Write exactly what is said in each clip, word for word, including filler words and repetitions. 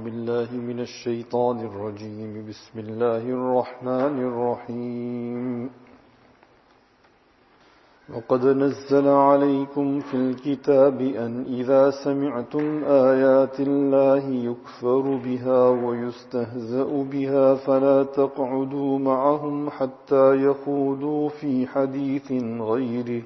بالله من الشيطان الرجيم بسم الله الرحمن الرحيم وقد نزل عليكم في الكتاب أن إذا سمعتم آيات الله يكفر بها ويستهزأ بها فلا تقعدوا معهم حتى يخوضوا في حديث غيره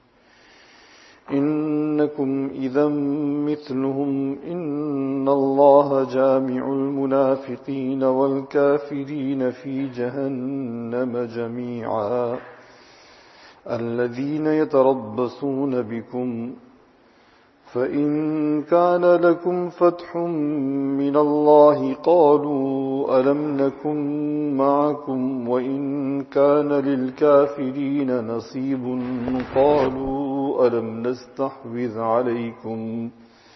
إنكم إذا مثلهم إن الله جامع المنافقين والكافرين في جهنم جميعا الذين يتربصون بكم فإن كان لكم فتح من الله قالوا ألم نكن معكم وإن كان للكافرين نصيب قالوا ألم نستحوذ عليكم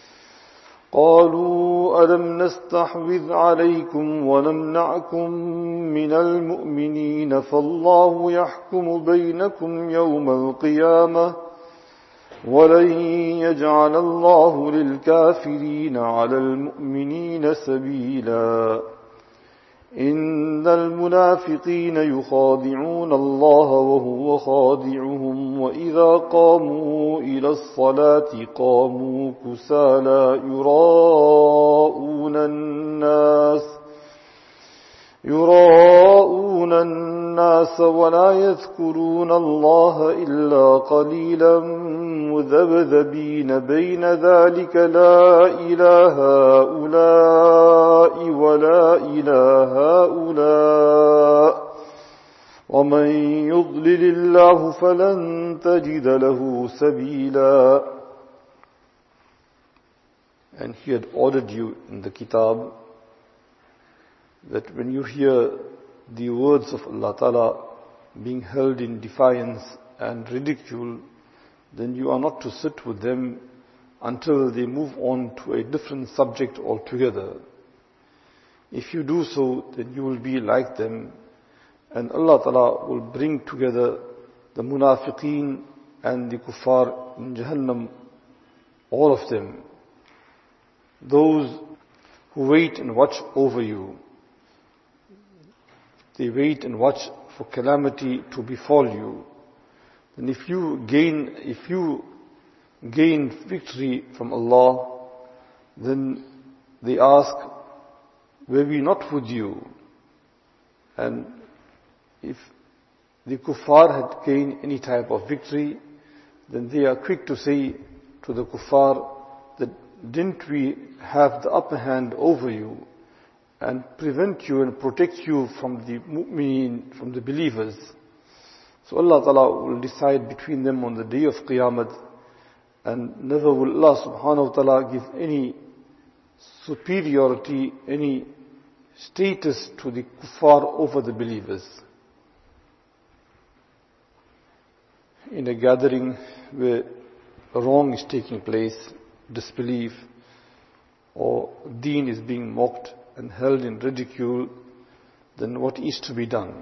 قالوا ألم نستحوذ عليكم ونمنعكم من المؤمنين فالله يحكم بينكم يوم القيامة ولن يجعل الله للكافرين على المؤمنين سبيلا إن المنافقين يخادعون الله وهو خادعهم وإذا قاموا إلى الصلاة قاموا كسالى يراءون الناس يراءون الناس ولا يذكرون الله إلا قليلا مذبذبين بين ذلك لا إله هؤلاء ولا إله هؤلاء ومن يضلل الله فلن تجد له سبيلا. And he had ordered you in the Kitab that when you hear the words of Allah Ta'ala being held in defiance and ridicule, then you are not to sit with them until they move on to a different subject altogether. If you do so, then you will be like them, and Allah Ta'ala will bring together the munafiqeen and the kuffar in Jahannam, all of them. Those who wait and watch over you, they wait and watch for calamity to befall you. And if you gain, if you gain victory from Allah, then they ask, were we not with you? And if the kuffar had gained any type of victory, then they are quick to say to the kuffar that didn't we have the upper hand over you and prevent you and protect you from the mu'mineen, from the believers? So Allah Ta'ala will decide between them on the day of Qiyamah, and never will Allah Subhanahu Wa Ta'ala give any superiority, any status to the kuffar over the believers. In a gathering where wrong is taking place, disbelief, or deen is being mocked and held in ridicule, then what is to be done?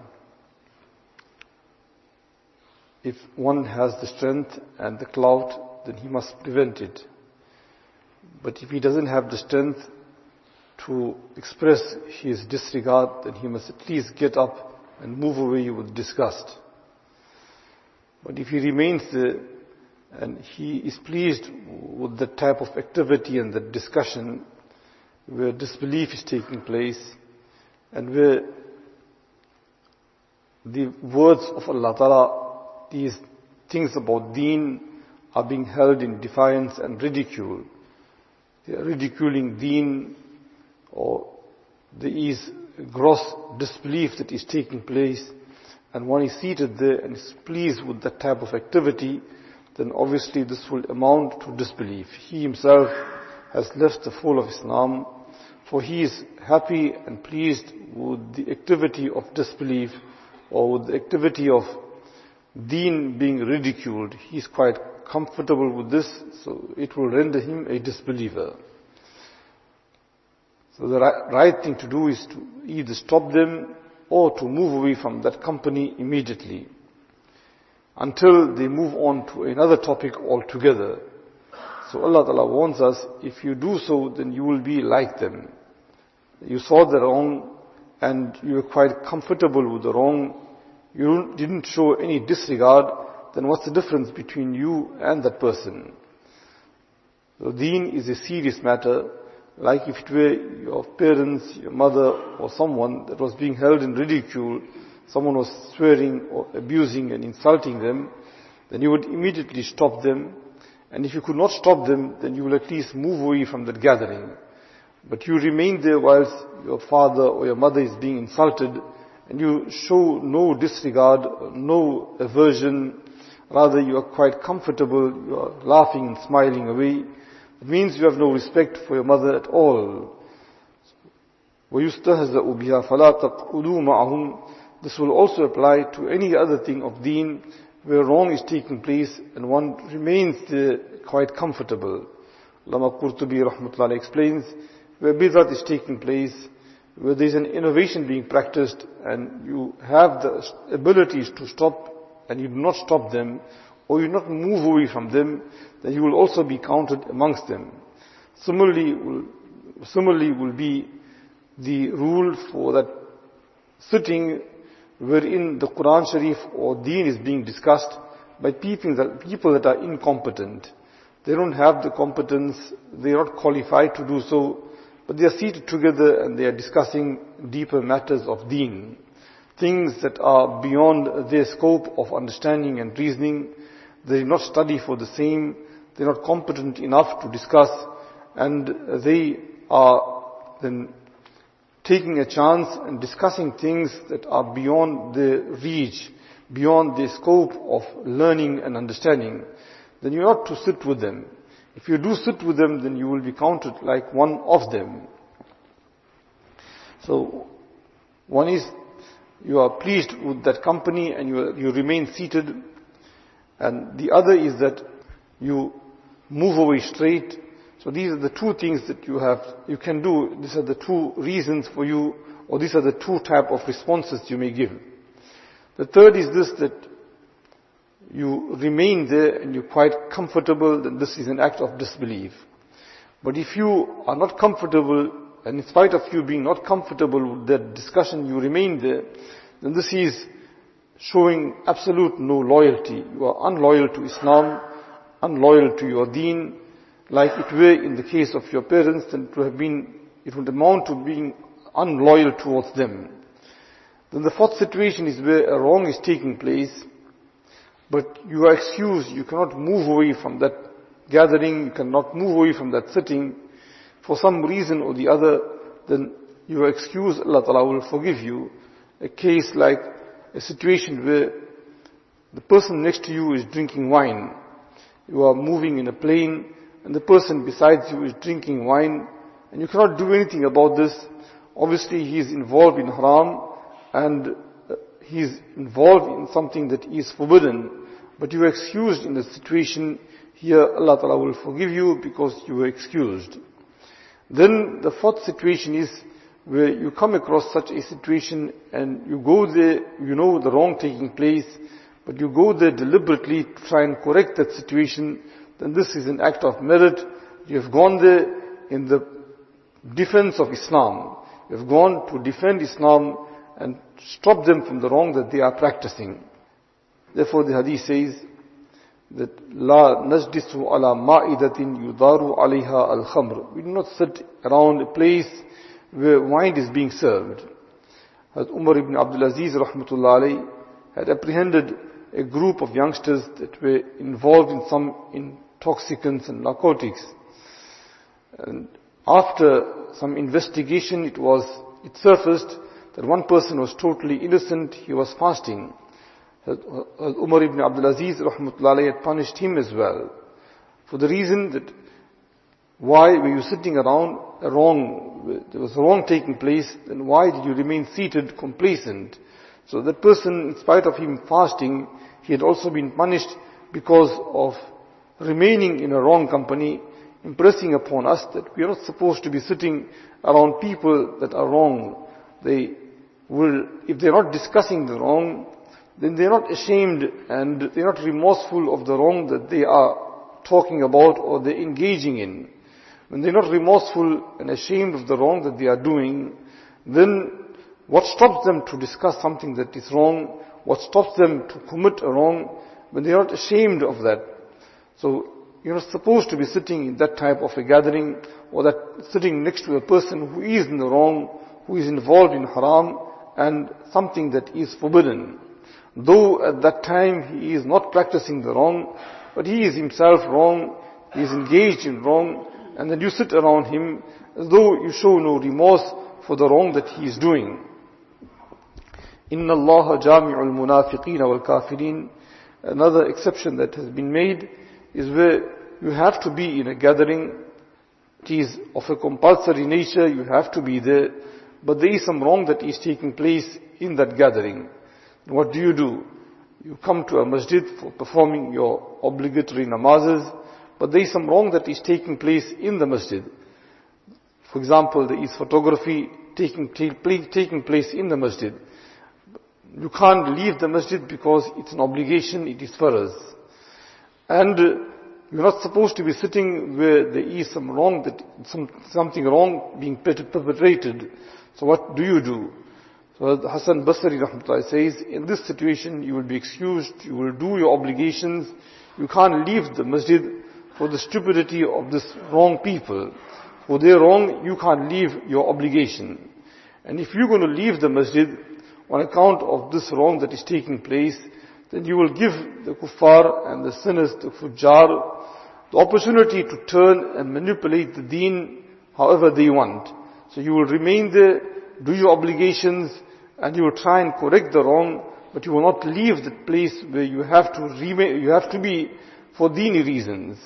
If one has the strength and the clout, then he must prevent it. But if he doesn't have the strength to express his disregard, then he must at least get up and move away with disgust. But if he remains there and he is pleased with the type of activity and the discussion where disbelief is taking place and where the words of Allah Ta'ala, these things about deen, are being held in defiance and ridicule. They are ridiculing deen, or there is gross disbelief that is taking place, and one is seated there and is pleased with that type of activity, then obviously this will amount to disbelief. He himself has left the fold of Islam, for he is happy and pleased with the activity of disbelief or with the activity of deen being ridiculed. He is quite comfortable with this, so it will render him a disbeliever. So the right, right thing to do is to either stop them or to move away from that company immediately until they move on to another topic altogether. So Allah Ta'ala warns us, if you do so, then you will be like them. you saw the wrong and you were quite comfortable with the wrong, you didn't show any disregard, then what's the difference between you and that person? So deen is a serious matter, like if it were your parents, your mother, or someone that was being held in ridicule, someone was swearing or abusing and insulting them, then you would immediately stop them. And if you could not stop them, then you will at least move away from that gathering. But you remain there whilst your father or your mother is being insulted, and you show no disregard, no aversion, rather you are quite comfortable, you are laughing and smiling away. It means you have no respect for your mother at all. وَيُسْتَهْزَأُ بِهَا فَلَا تَقْعُدُوا مَعَهُمْ. This will also apply to any other thing of deen where wrong is taking place and one remains there quite comfortable. Allama Qurtubi rahmatullah explains, where bid'at is taking place, where there is an innovation being practiced and you have the abilities to stop and you do not stop them, or you do not move away from them, then you will also be counted amongst them. Similarly will, similarly will be the rule for that sitting wherein the Quran Sharif or Deen is being discussed by people that, people that are incompetent. They don't have the competence, they are not qualified to do so, but they are seated together and they are discussing deeper matters of Deen. Things that are beyond their scope of understanding and reasoning. They did not study for the same, they are not competent enough to discuss, and they are then taking a chance and discussing things that are beyond their reach, beyond the scope of learning and understanding. Then you ought to sit with them. If you do sit with them, then you will be counted like one of them. So, one is, you are pleased with that company and you, you remain seated. And the other is that you move away straight. So these are the two things that you have, you can do. These are the two reasons for you, or these are the two type of responses you may give. The third is this, that you remain there and you're quite comfortable, then this is an act of disbelief. But if you are not comfortable, and in spite of you being not comfortable with that discussion, you remain there, then this is showing absolute no loyalty. You are unloyal to Islam, unloyal to your deen, like it were in the case of your parents, then to have been, it would amount to being unloyal towards them. Then the fourth situation is where a wrong is taking place, but you are excused, you cannot move away from that gathering, you cannot move away from that sitting, for some reason or the other, then you are excused, Allah Ta'ala will forgive you. A case like a situation where the person next to you is drinking wine. You are moving in a plane and the person besides you is drinking wine and you cannot do anything about this. Obviously he is involved in haram and he is involved in something that is forbidden. But you are excused in the situation. Here Allah Ta'ala will forgive you because you were excused. Then the fourth situation is where you come across such a situation and you go there, you know the wrong taking place, but you go there deliberately to try and correct that situation, then this is an act of merit. You have gone there in the defense of Islam. You have gone to defend Islam and stop them from the wrong that they are practicing. Therefore the hadith says that La najdisu ala ma'idatin yudaru alayha al-khamr. We do not sit around a place where wine is being served. Hazrat Umar ibn Abdul Aziz rahmatullah alayhi had apprehended a group of youngsters that were involved in some intoxicants and narcotics. And after some investigation, it was, it surfaced that one person was totally innocent, he was fasting. Hazrat Umar ibn Abdul Aziz rahmatullah alayhi had punished him as well. For the reason that, why were you sitting around a wrong, there was a wrong taking place, then why did you remain seated complacent? So that person, in spite of him fasting, he had also been punished because of remaining in a wrong company, impressing upon us that we are not supposed to be sitting around people that are wrong. They will, if they are not discussing the wrong, then they are not ashamed and they are not remorseful of the wrong that they are talking about or they are engaging in. when they're not remorseful and ashamed of the wrong that they are doing, then what stops them to discuss something that is wrong? What stops them to commit a wrong when they are not ashamed of that? So you're not supposed to be sitting in that type of a gathering, or that sitting next to a person who is in the wrong, who is involved in haram and something that is forbidden. Though at that time he is not practicing the wrong, but he is himself wrong, he is engaged in wrong, and then you sit around him as though you show no remorse for the wrong that he is doing. Inna Allah jami'ul munafiqeen wal kafirin. Another exception that has been made is where you have to be in a gathering. It is of a compulsory nature, you have to be there, but there is some wrong that is taking place in that gathering. What do you do? You come to a masjid for performing your obligatory namazes, but there is some wrong that is taking place in the masjid. For example, there is photography taking, take, taking place in the masjid. You can't leave the masjid because it's an obligation, it is farz. And you're not supposed to be sitting where there is some wrong, that some, something wrong being perpetrated. So what do you do? So Hassan Basri rahmatullah says, in this situation you will be excused, you will do your obligations, you can't leave the masjid for the stupidity of this wrong people. For their wrong, you can't leave your obligation. And if you're going to leave the masjid on account of this wrong that is taking place, then you will give the kuffar and the sinners, the fujjar, the opportunity to turn and manipulate the deen however they want. So you will remain there, do your obligations, and you will try and correct the wrong, but you will not leave the place where you have to remain, you have to be for dini reasons.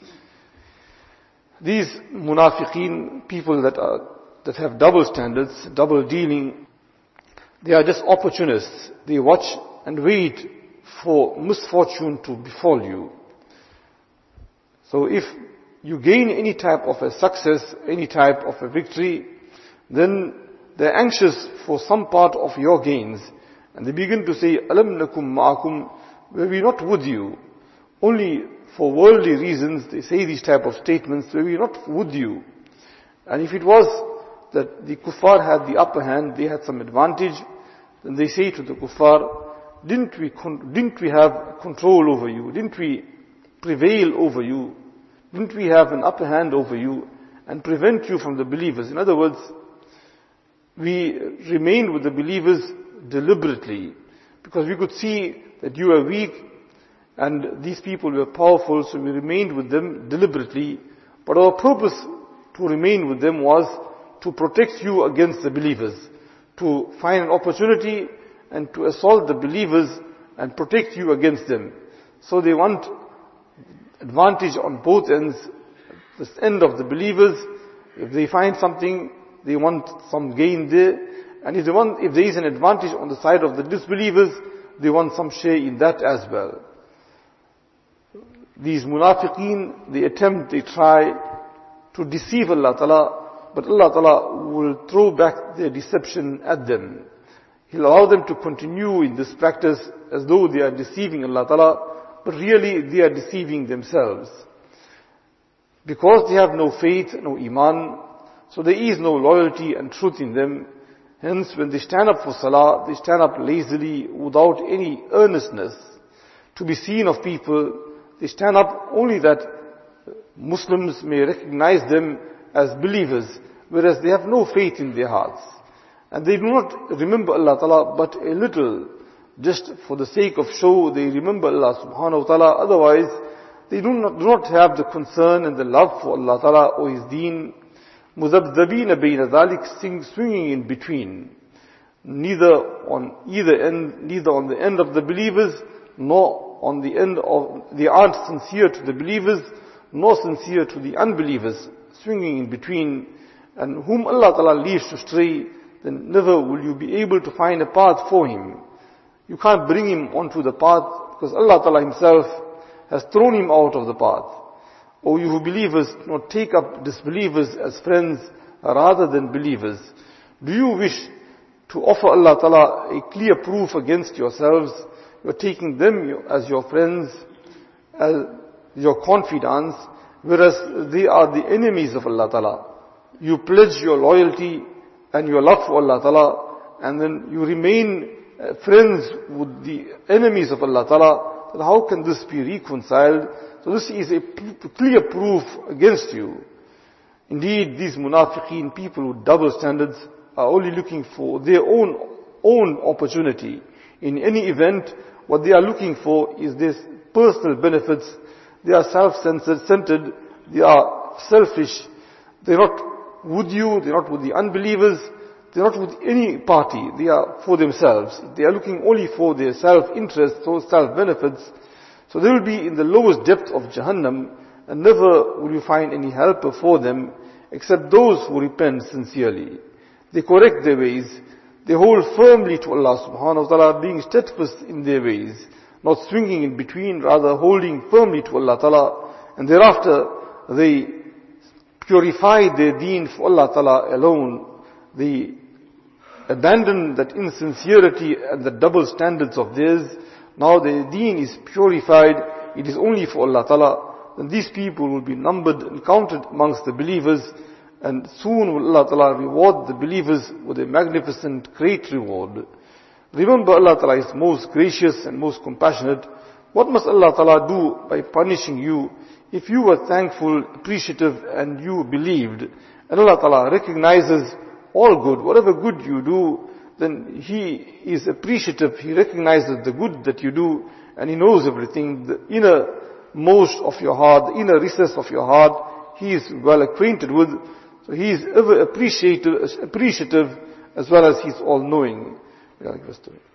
These munafiqeen, people that are, that have double standards, double dealing, they are just opportunists. They watch and wait for misfortune to befall you. So if you gain any type of a success, any type of a victory, then they're anxious for some part of your gains. And they begin to say, Alam nakum ma'akum, were we not with you? Only for worldly reasons they say these type of statements, were we not with you? And if it was that the kuffar had the upper hand, they had some advantage, then they say to the kuffar, didn't we, didn't we have control over you? Didn't we prevail over you? Didn't we have an upper hand over you and prevent you from the believers? In other words, we remained with the believers deliberately because we could see that you were weak and these people were powerful, so we remained with them deliberately. But our purpose to remain with them was to protect you against the believers, to find an opportunity and to assault the believers and protect you against them. So they want advantage on both ends. This end of the believers, if they find something, they want some gain there. And if they want, if there is an advantage on the side of the disbelievers, they want some share in that as well. These munafiqeen, they attempt, they try to deceive Allah Ta'ala, but Allah Ta'ala will throw back their deception at them. He'll allow them to continue in this practice as though they are deceiving Allah Ta'ala, but really they are deceiving themselves. Because they have no faith, no iman, so there is no loyalty and truth in them. Hence, when they stand up for salah, they stand up lazily, without any earnestness to be seen of people. They stand up only that Muslims may recognize them as believers, whereas they have no faith in their hearts. And they do not remember Allah Ta'ala but a little. Just for the sake of show, they remember Allah Subhanahu wa Ta'ala. Otherwise, they do not, do not have the concern and the love for Allah Ta'ala or His deen. Muzabdabina bayna dhalik, swinging in between. Neither on either end, neither on the end of the believers, nor on the end of, they aren't sincere to the believers, nor sincere to the unbelievers, swinging in between. And whom Allah Ta'ala leaves to stray, then never will you be able to find a path for him. You can't bring him onto the path because Allah Ta'ala Himself has thrown him out of the path. O you who believers, do not take up disbelievers as friends rather than believers. Do you wish to offer Allah Ta'ala a clear proof against yourselves? You are taking them as your friends, as your confidants, whereas they are the enemies of Allah Ta'ala. You pledge your loyalty and your love for Allah Ta'ala, and then you remain uh, friends with the enemies of Allah Ta'ala. Then how can this be reconciled? So this is a p- clear proof against you. Indeed, these munafiqeen, people with double standards, are only looking for their own own opportunity. In any event, what they are looking for is this personal benefits. They are self-centered, they are selfish, they're not with you, they're not with the unbelievers, they're not with any party, they are for themselves. They are looking only for their self-interest, so self-benefits. So they will be in the lowest depth of Jahannam, and never will you find any helper for them, except those who repent sincerely. They correct their ways, they hold firmly to Allah subhanahu wa ta'ala, being steadfast in their ways, not swinging in between, rather holding firmly to Allah ta'ala, and thereafter they purify their deen for Allah ta'ala alone. They abandon that insincerity and the double standards of theirs. Now their deen is purified, it is only for Allah ta'ala. Then these people will be numbered and counted amongst the believers, and soon will Allah ta'ala reward the believers with a magnificent, great reward. Remember, Allah ta'ala is most gracious and most compassionate. What must Allah ta'ala do by punishing you if you were thankful, appreciative, and you believed? And Allah ta'ala recognizes all good. Whatever good you do, then He is appreciative. He recognizes the good that you do, and He knows everything. The innermost of your heart, the inner recess of your heart, He is well acquainted with. So He is ever appreciative, appreciative as well as He is all-knowing. Yeah,